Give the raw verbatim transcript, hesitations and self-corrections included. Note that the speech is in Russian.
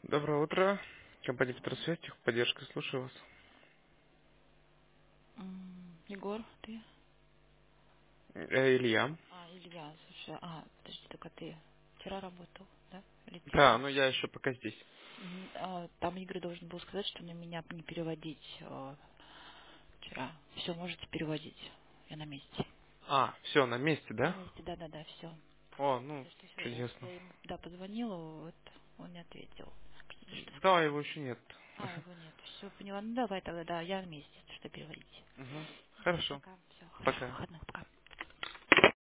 Доброе утро. Компания Петросвязь, техподдержка, слушаю вас. М, Егор, ты? Э, Илья. А, Илья, слушай, а, подожди, только ты вчера работал, да? Или ты Да, сегодня? ну я еще пока здесь. Мгм. А, там Игорь должен был сказать, что на меня не переводить а, вчера. Все, можете переводить. Я на месте. А, все, на месте, На да? месте, да-да-да, все. О, ну, Что, что, я, чудесно. я ему, да, позвонила, вот, он не ответил. Что, что Да, сказал? его еще нет. А, его нет. Все, поняла. Ну, давай тогда, да, я на месте, что переводить. Мгм. Давай, Хорошо. пока. Все, хорошего Пока. выходных.